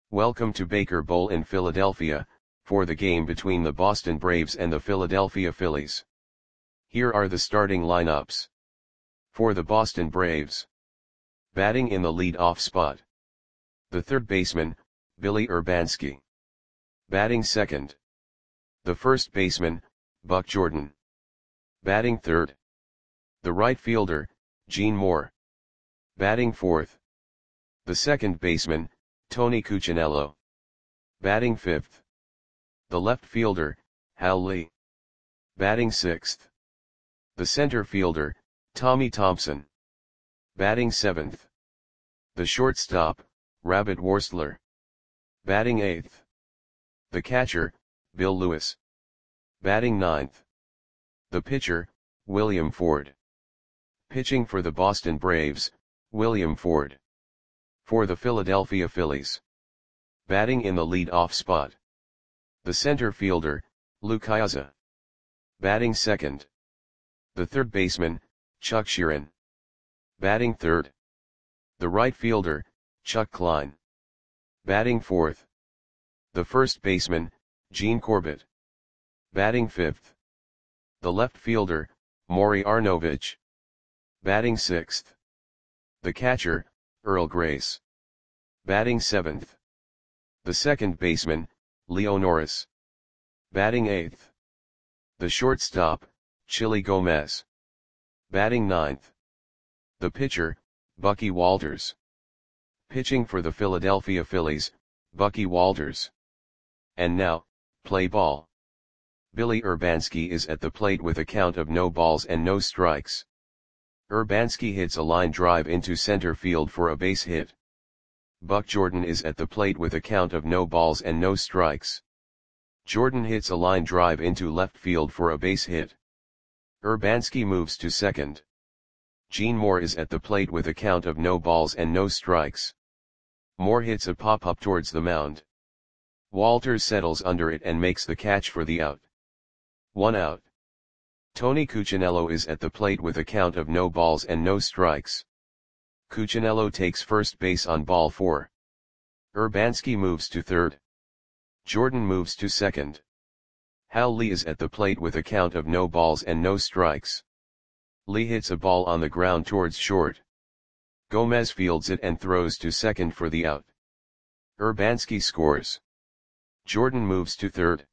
Welcome to Baker Bowl in Philadelphia, for the game between the Boston Braves and the Philadelphia Phillies. Here are the starting lineups. For the Boston Braves. Batting in the lead-off spot. The third baseman, Billy Urbanski. Batting second. The first baseman, Buck Jordan. Batting third. The right fielder, Gene Moore. Batting fourth. The second baseman, Tony Cuccinello. Batting fifth. The left fielder, Hal Lee. Batting sixth. The center fielder, Tommy Thompson. Batting seventh. The shortstop, Rabbit Worstler. Batting eighth. The catcher, Bill Lewis. Batting ninth. The pitcher, William Ford. Pitching for the Boston Braves, William Ford. For the Philadelphia Phillies. Batting in the lead-off spot. The center fielder, Lou Ciosa. Batting second. The third baseman, Chuck Sheeran. Batting third. The right fielder, Chuck Klein. Batting fourth. The first baseman, Gene Corbett. Batting fifth. The left fielder, Maury Arnovich. Batting sixth. The catcher, Earl Grace. Batting seventh. The second baseman, Leo Norris. Batting eighth. The shortstop, Chili Gomez. Batting ninth. The pitcher, Bucky Walters. Pitching for the Philadelphia Phillies, Bucky Walters. And now, play ball. Billy Urbanski is at the plate with a count of no balls and no strikes. Urbanski hits a line drive into center field for a base hit. Buck Jordan is at the plate with a count of no balls and no strikes. Jordan hits a line drive into left field for a base hit. Urbanski moves to second. Gene Moore is at the plate with a count of no balls and no strikes. Moore hits a pop-up towards the mound. Walters settles under it and makes the catch for the out. 1 out. Tony Cuccinello is at the plate with a count of no balls and no strikes. Cuccinello takes first base on ball 4. Urbanski moves to third. Jordan moves to second. Hal Lee is at the plate with a count of no balls and no strikes. Lee hits a ball on the ground towards short. Gomez fields it and throws to second for the out. Urbanski scores. Jordan moves to third.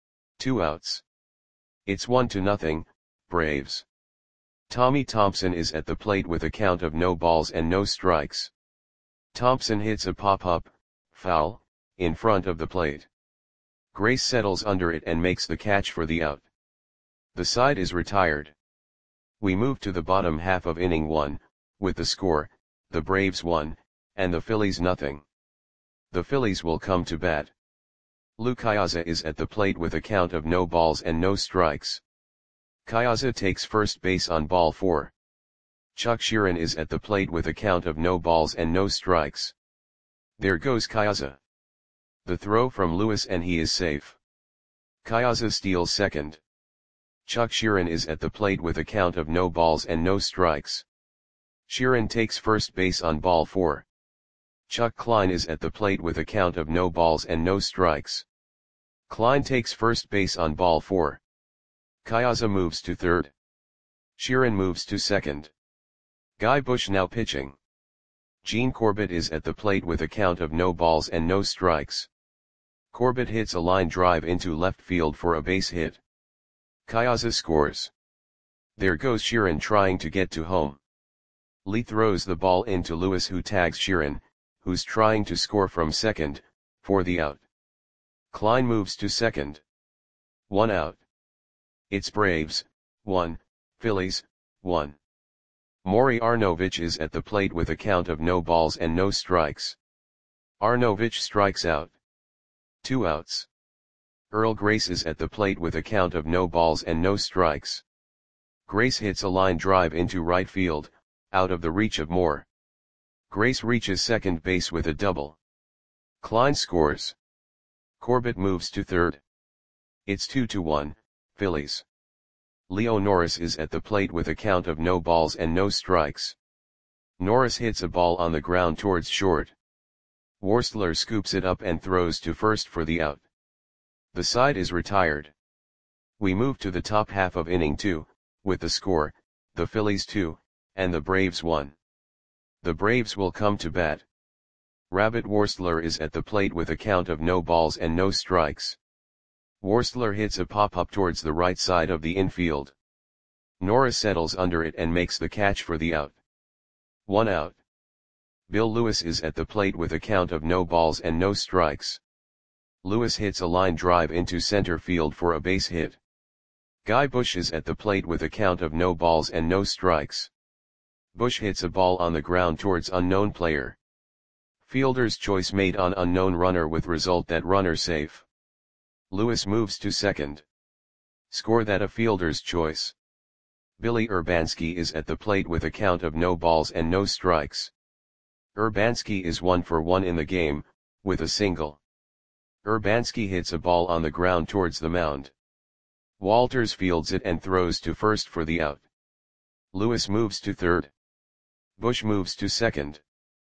2 outs. It's 1-0, Braves. Tommy Thompson is at the plate with a count of no balls and no strikes. Thompson hits a pop-up, foul, in front of the plate. Grace settles under it and makes the catch for the out. The side is retired. We move to the bottom half of inning 1, with the score, the Braves 1, and the Phillies 0. The Phillies will come to bat. Lou Ciosa is at the plate with a count of no balls and no strikes. Ciosa takes first base on ball 4. Chuck Sheeran is at the plate with a count of no balls and no strikes. There goes Ciosa. The throw from Lewis and he is safe. Ciosa steals second. Chuck Sheeran is at the plate with a count of no balls and no strikes. Sheeran takes first base on ball 4. Chuck Klein is at the plate with a count of no balls and no strikes. Klein takes first base on ball 4. Ciosa moves to third. Sheeran moves to second. Guy Bush now pitching. Gene Corbett is at the plate with a count of no balls and no strikes. Corbett hits a line drive into left field for a base hit. Ciosa scores. There goes Sheeran trying to get to home. Lee throws the ball into Lewis, who tags Sheeran, who's trying to score from second, for the out. Klein moves to second. 1 out. It's Braves, 1, Phillies, 1. Maury Arnovich is at the plate with a count of no balls and no strikes. Arnovich strikes out. 2 outs. Earl Grace is at the plate with a count of no balls and no strikes. Grace hits a line drive into right field, out of the reach of Moore. Grace reaches second base with a double. Klein scores. Corbett moves to third. It's 2-1, Phillies. Leo Norris is at the plate with a count of no balls and no strikes. Norris hits a ball on the ground towards short. Worstler scoops it up and throws to first for the out. The side is retired. We move to the top half of inning 2, with the score, the Phillies 2, and the Braves 1. The Braves will come to bat. Rabbit Worstler is at the plate with a count of no balls and no strikes. Worstler hits a pop-up towards the right side of the infield. Nora settles under it and makes the catch for the out. 1 out. Bill Lewis is at the plate with a count of no balls and no strikes. Lewis hits a line drive into center field for a base hit. Guy Bush is at the plate with a count of no balls and no strikes. Bush hits a ball on the ground towards unknown player. Fielder's choice made on unknown runner with result that runner safe. Lewis moves to second. Score that a fielder's choice. Billy Urbanski is at the plate with a count of no balls and no strikes. Urbanski is 1 for 1 in the game, with a single. Urbanski hits a ball on the ground towards the mound. Walters fields it and throws to first for the out. Lewis moves to third. Bush moves to second.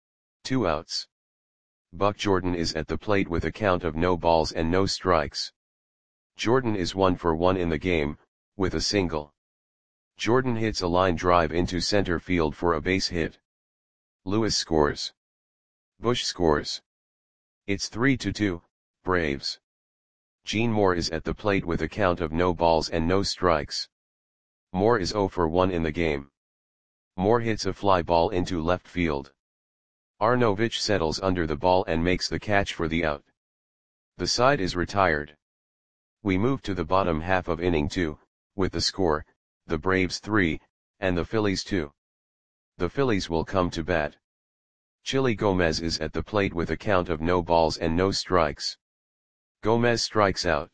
2 outs. Buck Jordan is at the plate with a count of no balls and no strikes. Jordan is 1 for 1 in the game, with a single. Jordan hits a line drive into center field for a base hit. Lewis scores. Bush scores. It's 3-2, Braves. Gene Moore is at the plate with a count of no balls and no strikes. Moore is 0 for 1 in the game. Moore hits a fly ball into left field. Arnovich settles under the ball and makes the catch for the out. The side is retired. We move to the bottom half of inning 2, with the score, the Braves 3, and the Phillies 2. The Phillies will come to bat. Chili Gomez is at the plate with a count of no balls and no strikes. Gomez strikes out.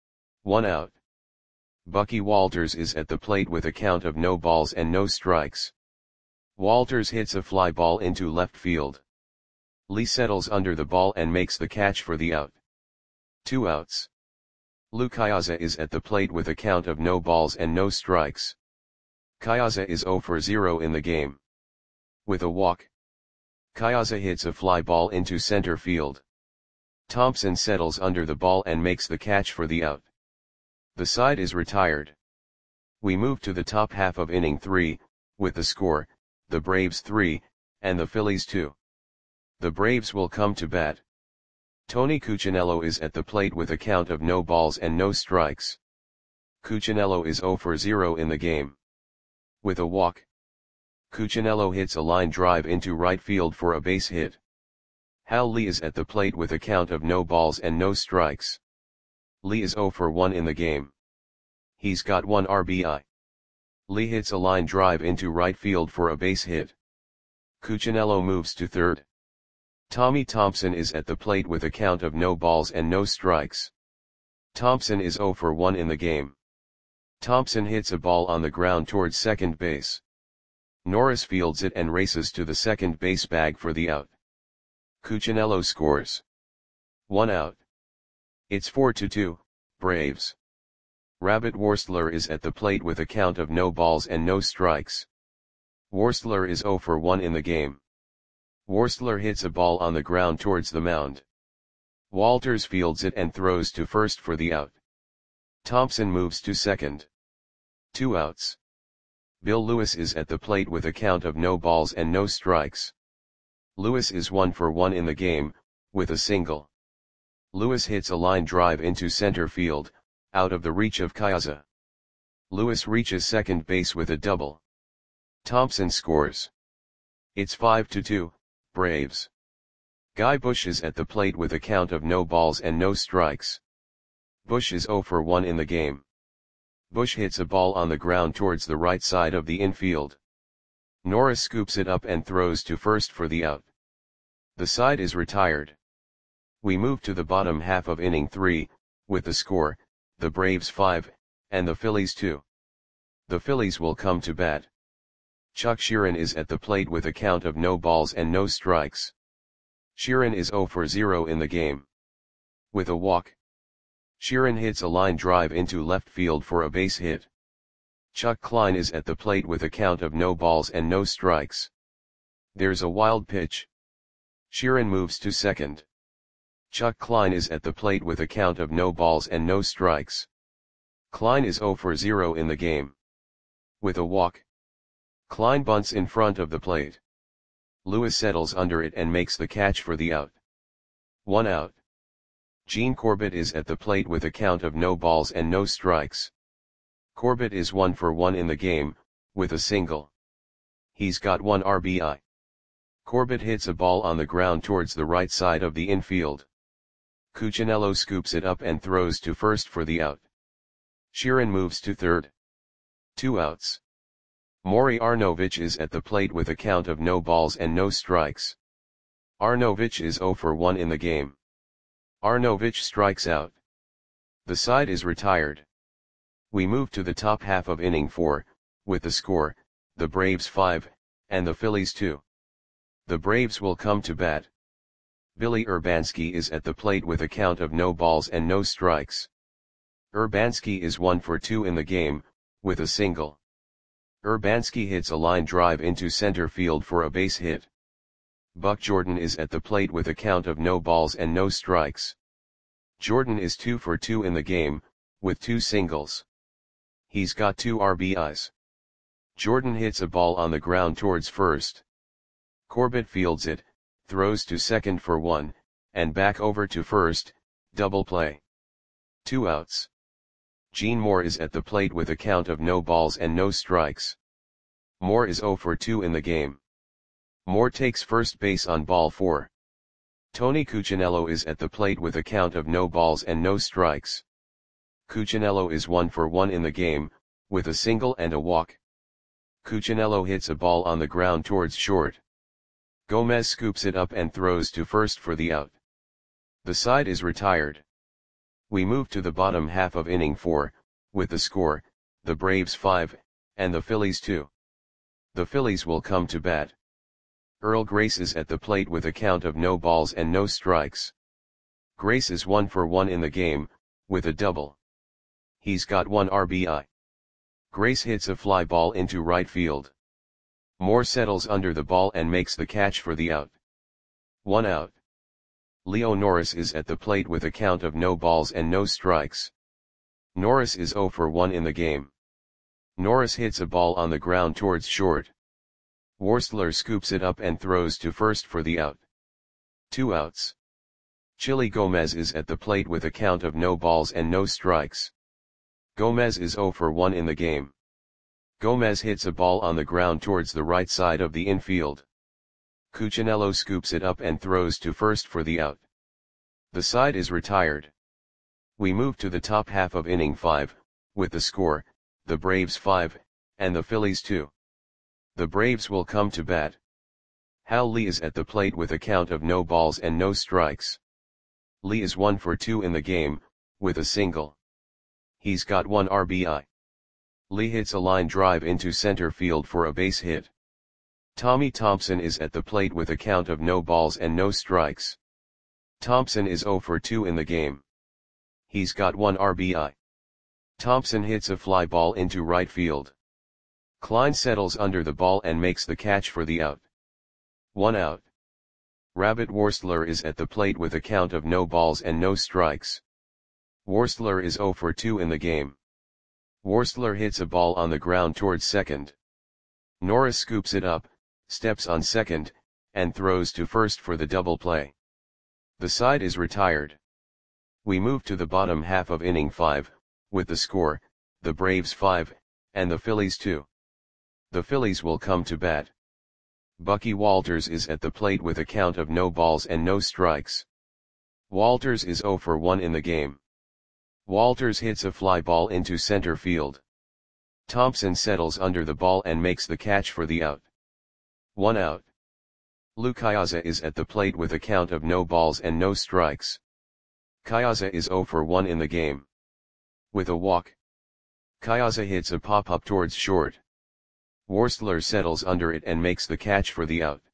1 out. Bucky Walters is at the plate with a count of no balls and no strikes. Walters hits a fly ball into left field. Lee settles under the ball and makes the catch for the out. 2 outs. Lou Kayaza is at the plate with a count of no balls and no strikes. Kayaza is 0 for 0 in the game. With a walk. Kayaza hits a fly ball into center field. Thompson settles under the ball and makes the catch for the out. The side is retired. We move to the top half of inning 3, with the score, the Braves 3, and the Phillies 2. The Braves will come to bat. Tony Cuccinello is at the plate with a count of no balls and no strikes. Cuccinello is 0 for 0 in the game. With a walk. Cuccinello hits a line drive into right field for a base hit. Hal Lee is at the plate with a count of no balls and no strikes. Lee is 0 for 1 in the game. He's got 1 RBI. Lee hits a line drive into right field for a base hit. Cuccinello moves to third. Tommy Thompson is at the plate with a count of no balls and no strikes. Thompson is 0 for 1 in the game. Thompson hits a ball on the ground towards second base. Norris fields it and races to the second base bag for the out. Cuccinello scores. 1 out. It's 4-2, Braves. Rabbit Worstler is at the plate with a count of no balls and no strikes. Worstler is 0 for 1 in the game. Worstler hits a ball on the ground towards the mound. Walters fields it and throws to first for the out. Thompson moves to second. 2 outs. Bill Lewis is at the plate with a count of no balls and no strikes. Lewis is 1 for 1 in the game, with a single. Lewis hits a line drive into center field, out of the reach of Kayaza. Lewis reaches second base with a double. Thompson scores. It's 5-2, Braves. Guy Bush is at the plate with a count of no balls and no strikes. Bush is 0 for 1 in the game. Bush hits a ball on the ground towards the right side of the infield. Norris scoops it up and throws to first for the out. The side is retired. We move to the bottom half of inning 3, with the score, the Braves 5, and the Phillies 2. The Phillies will come to bat. Chuck Sheeran is at the plate with a count of no balls and no strikes. Sheeran is 0 for 0 in the game. With a walk. Sheeran hits a line drive into left field for a base hit. Chuck Klein is at the plate with a count of no balls and no strikes. There's a wild pitch. Sheeran moves to second. Chuck Klein is at the plate with a count of no balls and no strikes. Klein is 0 for 0 in the game. With a walk, Klein bunts in front of the plate. Lewis settles under it and makes the catch for the out. 1 out. Gene Corbett is at the plate with a count of no balls and no strikes. Corbett is 1 for 1 in the game, with a single. He's got 1 RBI. Corbett hits a ball on the ground towards the right side of the infield. Cuccinello scoops it up and throws to first for the out. Sheeran moves to third. 2 outs. Maury Arnovich is at the plate with a count of no balls and no strikes. Arnovich is 0 for 1 in the game. Arnovich strikes out. The side is retired. We move to the top half of inning 4, with the score, the Braves 5, and the Phillies 2. The Braves will come to bat. Billy Urbanski is at the plate with a count of no balls and no strikes. Urbanski is 1 for 2 in the game, with a single. Urbanski hits a line drive into center field for a base hit. Buck Jordan is at the plate with a count of no balls and no strikes. Jordan is 2 for 2 in the game, with 2 singles. He's got 2 RBIs. Jordan hits a ball on the ground towards first. Corbett fields it, throws to second for 1, and back over to first, double play. 2 outs. Gene Moore is at the plate with a count of no balls and no strikes. Moore is 0 for 2 in the game. Moore takes first base on ball 4. Tony Cuccinello is at the plate with a count of no balls and no strikes. Cuccinello is 1 for 1 in the game, with a single and a walk. Cuccinello hits a ball on the ground towards short. Gomez scoops it up and throws to first for the out. The side is retired. We move to the bottom half of inning 4, with the score, the Braves 5, and the Phillies 2. The Phillies will come to bat. Earl Grace is at the plate with a count of no balls and no strikes. Grace is 1 for 1 in the game, with a double. He's got 1 RBI. Grace hits a fly ball into right field. Moore settles under the ball and makes the catch for the out. 1 out. Leo Norris is at the plate with a count of no balls and no strikes. Norris is 0 for 1 in the game. Norris hits a ball on the ground towards short. Worstler scoops it up and throws to first for the out. 2 outs. Chili Gomez is at the plate with a count of no balls and no strikes. Gomez is 0 for 1 in the game. Gomez hits a ball on the ground towards the right side of the infield. Cuccinello scoops it up and throws to first for the out. The side is retired. We move to the top half of inning 5, with the score, the Braves 5, and the Phillies 2. The Braves will come to bat. Hal Lee is at the plate with a count of no balls and no strikes. Lee is 1 for 2 in the game, with a single. He's got 1 RBI. Lee hits a line drive into center field for a base hit. Tommy Thompson is at the plate with a count of no balls and no strikes. Thompson is 0 for 2 in the game. He's got 1 RBI. Thompson hits a fly ball into right field. Klein settles under the ball and makes the catch for the out. 1 out. Rabbit Worstler is at the plate with a count of no balls and no strikes. Worstler is 0 for 2 in the game. Worstler hits a ball on the ground towards second. Norris scoops it up, steps on second, and throws to first for the double play. The side is retired. We move to the bottom half of inning 5, with the score, the Braves 5, and the Phillies 2. The Phillies will come to bat. Bucky Walters is at the plate with a count of no balls and no strikes. Walters is 0 for 1 in the game. Walters hits a fly ball into center field. Thompson settles under the ball and makes the catch for the out. 1 out. Lou Cayaza is at the plate with a count of no balls and no strikes. Cayaza is 0 for 1 in the game. With a walk, Cayaza hits a pop-up towards short. Worstler settles under it and makes the catch for the out.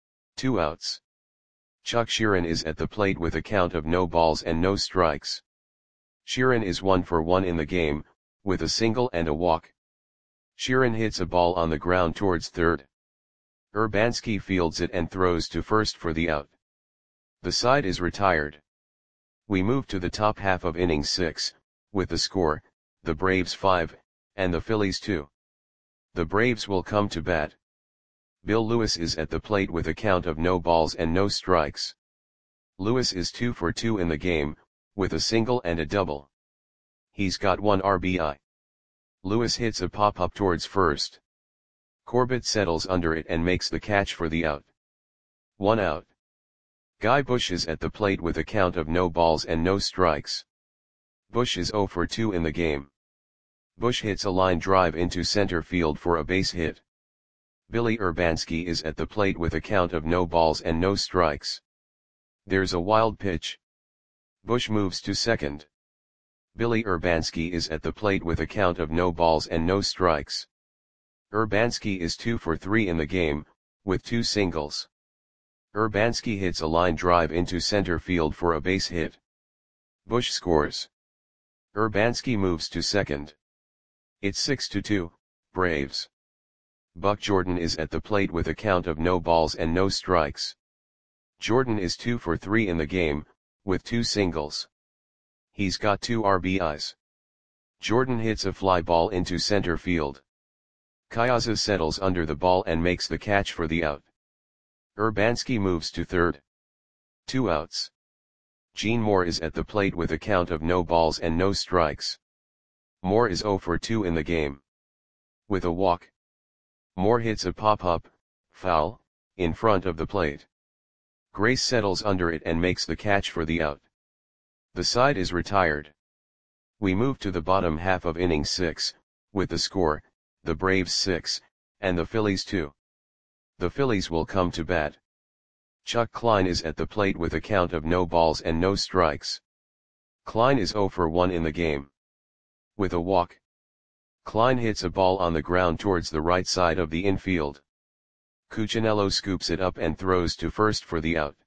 2 outs. Chuck Sheeran is at the plate with a count of no balls and no strikes. Sheeran is 1 for 1 in the game, with a single and a walk. Sheeran hits a ball on the ground towards third. Urbanski fields it and throws to first for the out. The side is retired. We move to the top half of inning 6, with the score, the Braves 5, and the Phillies 2. The Braves will come to bat. Bill Lewis is at the plate with a count of no balls and no strikes. Lewis is 2 for 2 in the game, with a single and a double. He's got 1 RBI. Lewis hits a pop-up towards first. Corbett settles under it and makes the catch for the out. 1 out. Guy Busch is at the plate with a count of no balls and no strikes. Busch is 0 for 2 in the game. Busch hits a line drive into center field for a base hit. Billy Urbanski is at the plate with a count of no balls and no strikes. There's a wild pitch. Busch moves to second. Billy Urbanski is at the plate with a count of no balls and no strikes. Urbanski is 2 for 3 in the game, with 2 singles. Urbanski hits a line drive into center field for a base hit. Busch scores. Urbanski moves to second. It's 6-2, Braves. Buck Jordan is at the plate with a count of no balls and no strikes. Jordan is 2 for 3 in the game, with 2 singles. He's got 2 RBIs. Jordan hits a fly ball into center field. Kyaza settles under the ball and makes the catch for the out. Urbanski moves to third. 2 outs. Gene Moore is at the plate with a count of no balls and no strikes. Moore is 0 for 2 in the game. With a walk. Moore hits a pop-up, foul, in front of the plate. Grace settles under it and makes the catch for the out. The side is retired. We move to the bottom half of inning 6, with the score, the Braves 6, and the Phillies 2. The Phillies will come to bat. Chuck Klein is at the plate with a count of no balls and no strikes. Klein is 0 for 1 in the game. With a walk. Klein hits a ball on the ground towards the right side of the infield. Cuccinello scoops it up and throws to first for the out.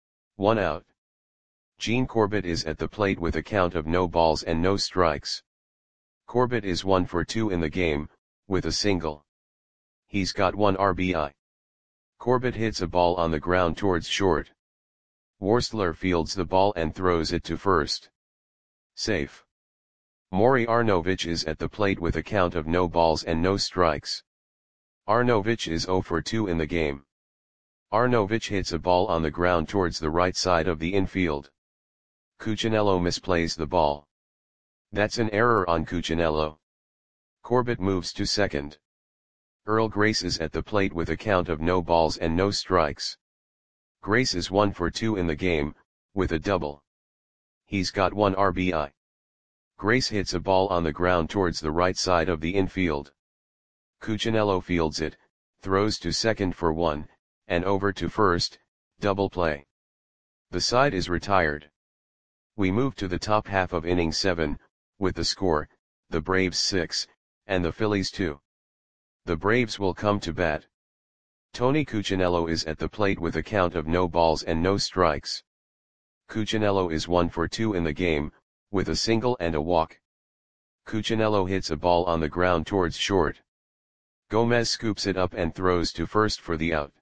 1 out. Gene Corbett is at the plate with a count of no balls and no strikes. Corbett is 1 for 2 in the game, with a single. He's got 1 RBI. Corbett hits a ball on the ground towards short. Worstler fields the ball and throws it to first. Safe. Maury Arnovich is at the plate with a count of no balls and no strikes. Arnovich is 0 for 2 in the game. Arnovich hits a ball on the ground towards the right side of the infield. Cuccinello misplays the ball. That's an error on Cuccinello. Corbett moves to second. Earl Grace is at the plate with a count of no balls and no strikes. Grace is 1 for 2 in the game, with a double. He's got 1 RBI. Grace hits a ball on the ground towards the right side of the infield. Cuccinello fields it, throws to second for 1, and over to first, double play. The side is retired. We move to the top half of inning 7, with the score, the Braves 6, and the Phillies 2. The Braves will come to bat. Tony Cuccinello is at the plate with a count of no balls and no strikes. Cuccinello is 1 for 2 in the game, with a single and a walk. Cuccinello hits a ball on the ground towards short. Gomez scoops it up and throws to first for the out.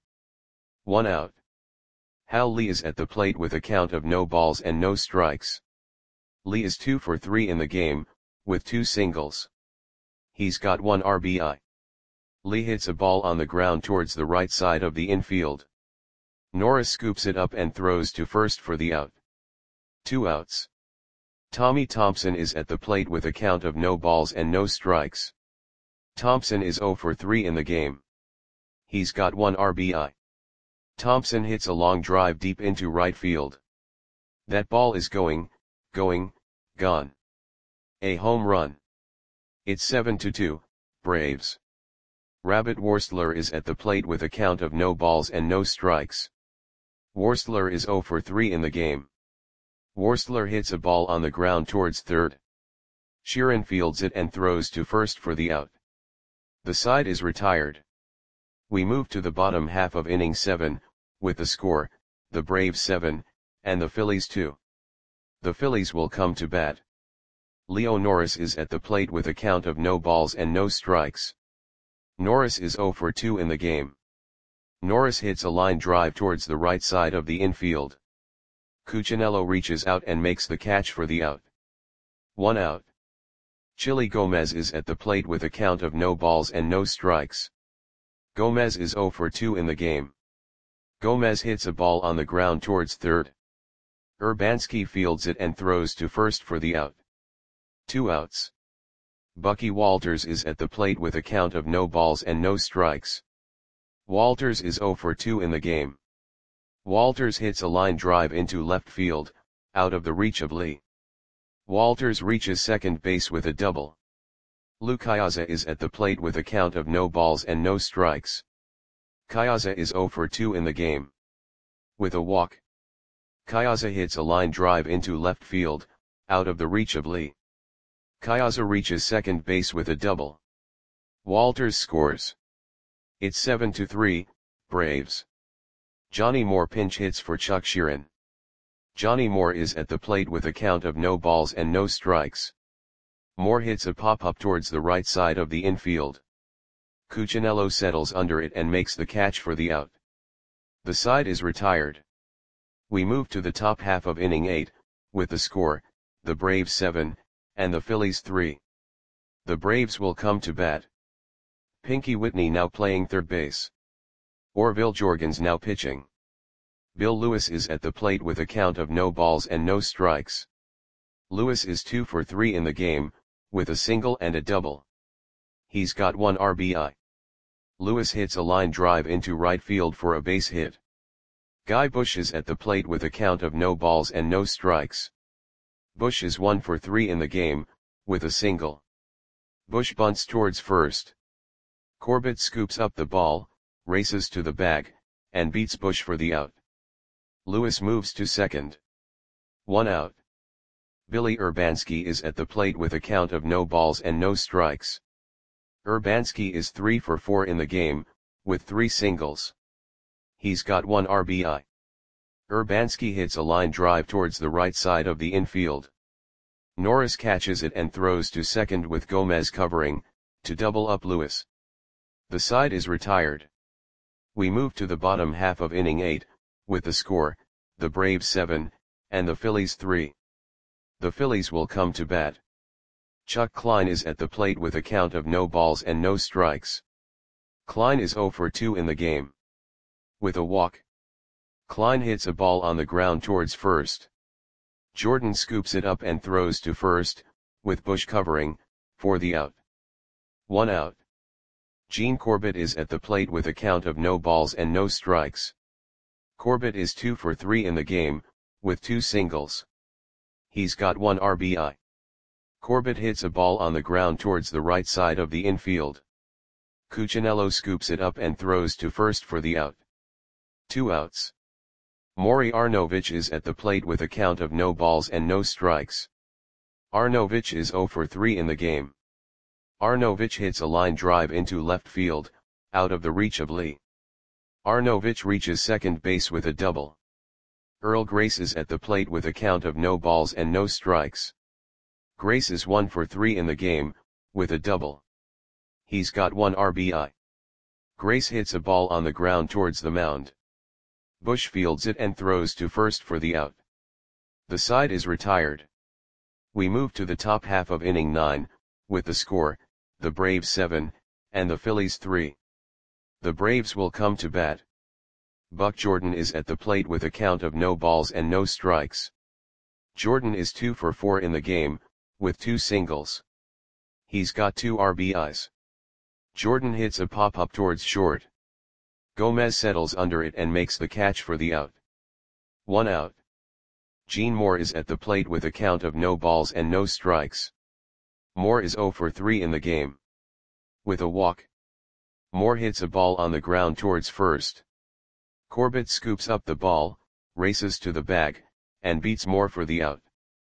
1 out. Hal Lee is at the plate with a count of no balls and no strikes. Lee is 2 for 3 in the game, with 2 singles. He's got 1 RBI. Lee hits a ball on the ground towards the right side of the infield. Norris scoops it up and throws to first for the out. 2 outs. Tommy Thompson is at the plate with a count of no balls and no strikes. Thompson is 0 for 3 in the game. He's got 1 RBI. Thompson hits a long drive deep into right field. That ball is gone. A home run. It's 7-2, Braves. Rabbit Worstler is at the plate with a count of no balls and no strikes. Worstler is 0 for 3 in the game. Worstler hits a ball on the ground towards third. Sheeran fields it and throws to first for the out. The side is retired. We move to the bottom half of inning 7, with the score, the Braves 7, and the Phillies 2. The Phillies will come to bat. Leo Norris is at the plate with a count of no balls and no strikes. Norris is 0 for 2 in the game. Norris hits a line drive towards the right side of the infield. Cuccinello reaches out and makes the catch for the out. 1 out. Chili Gomez is at the plate with a count of no balls and no strikes. Gomez is 0 for 2 in the game. Gomez hits a ball on the ground towards third. Urbanski fields it and throws to first for the out. 2 outs. Bucky Walters is at the plate with a count of no balls and no strikes. Walters is 0 for 2 in the game. Walters hits a line drive into left field, out of the reach of Lee. Walters reaches second base with a double. Lou Cayaza is at the plate with a count of no balls and no strikes. Cayaza is 0 for 2 in the game. With a walk, Cayaza hits a line drive into left field, out of the reach of Lee. Cayaza reaches second base with a double. Walters scores. It's 7-3, Braves. Johnny Moore pinch hits for Chuck Sheeran. Johnny Moore is at the plate with a count of no balls and no strikes. Moore hits a pop-up towards the right side of the infield. Cuccinello settles under it and makes the catch for the out. The side is retired. We move to the top half of inning 8, with the score, the Braves 7, and the Phillies 3. The Braves will come to bat. Pinky Whitney now playing third base. Orville Jorgens now pitching. Bill Lewis is at the plate with a count of no balls and no strikes. Lewis is 2 for 3 in the game, with a single and a double. He's got 1 RBI. Lewis hits a line drive into right field for a base hit. Guy Bush is at the plate with a count of no balls and no strikes. Bush is 1 for 3 in the game, with a single. Bush bunts towards first. Corbett scoops up the ball, races to the bag, and beats Bush for the out. Lewis moves to second. 1 out. Billy Urbanski is at the plate with a count of no balls and no strikes. Urbanski is 3 for 4 in the game, with 3 singles. He's got 1 RBI. Urbanski hits a line drive towards the right side of the infield. Norris catches it and throws to second with Gomez covering, to double up Lewis. The side is retired. We move to the bottom half of inning 8, with the score, the Braves 7, and the Phillies 3. The Phillies will come to bat. Chuck Klein is at the plate with a count of no balls and no strikes. Klein is 0 for 2 in the game. With a walk, Klein hits a ball on the ground towards first. Jordan scoops it up and throws to first, with Bush covering, for the out. 1 out. Gene Corbett is at the plate with a count of no balls and no strikes. Corbett is 2 for 3 in the game, with 2 singles. He's got 1 RBI. Corbett hits a ball on the ground towards the right side of the infield. Cuccinello scoops it up and throws to first for the out. 2 outs. Maury Arnovich is at the plate with a count of no balls and no strikes. Arnovich is 0 for 3 in the game. Arnovich hits a line drive into left field, out of the reach of Lee. Arnovich reaches second base with a double. Earl Grace is at the plate with a count of no balls and no strikes. Grace is 1 for 3 in the game, with a double. He's got 1 RBI. Grace hits a ball on the ground towards the mound. Bush fields it and throws to first for the out. The side is retired. We move to the top half of inning 9, with the score, the Braves 7, and the Phillies 3. The Braves will come to bat. Buck Jordan is at the plate with a count of no balls and no strikes. Jordan is 2 for 4 in the game, with 2 singles. He's got 2 RBIs. Jordan hits a pop-up towards short. Gomez settles under it and makes the catch for the out. 1 out. Gene Moore is at the plate with a count of no balls and no strikes. Moore is 0 for 3 in the game. With a walk, Moore hits a ball on the ground towards first. Corbett scoops up the ball, races to the bag, and beats Moore for the out.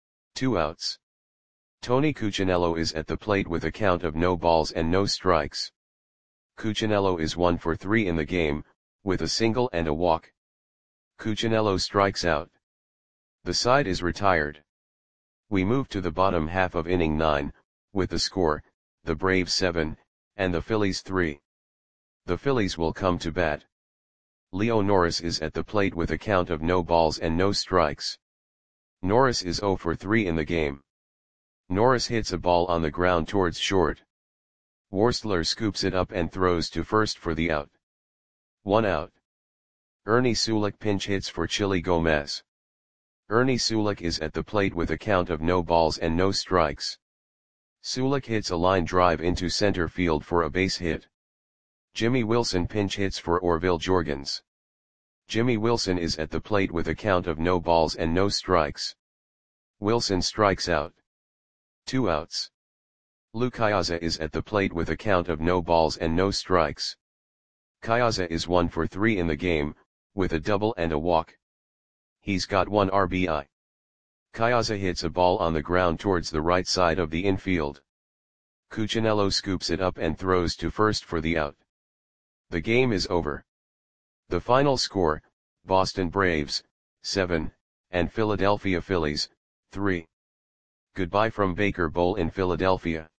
2 outs. Tony Cuccinello is at the plate with a count of no balls and no strikes. Cuccinello is 1 for 3 in the game, with a single and a walk. Cuccinello strikes out. The side is retired. We move to the bottom half of inning 9, with the score, the Braves 7, and the Phillies 3. The Phillies will come to bat. Leo Norris is at the plate with a count of no balls and no strikes. Norris is 0 for 3 in the game. Norris hits a ball on the ground towards short. Worstler scoops it up and throws to first for the out. 1 out. Ernie Sulik pinch hits for Chili Gomez. Ernie Sulik is at the plate with a count of no balls and no strikes. Sulik hits a line drive into center field for a base hit. Jimmy Wilson pinch hits for Orville Jorgens. Jimmy Wilson is at the plate with a count of no balls and no strikes. Wilson strikes out. 2 outs. Lou Cayaza is at the plate with a count of no balls and no strikes. Cayaza is 1 for 3 in the game, with a double and a walk. He's got 1 RBI. Cayaza hits a ball on the ground towards the right side of the infield. Cuccinello scoops it up and throws to first for the out. The game is over. The final score, Boston Braves, 7, and Philadelphia Phillies, 3. Goodbye from Baker Bowl in Philadelphia.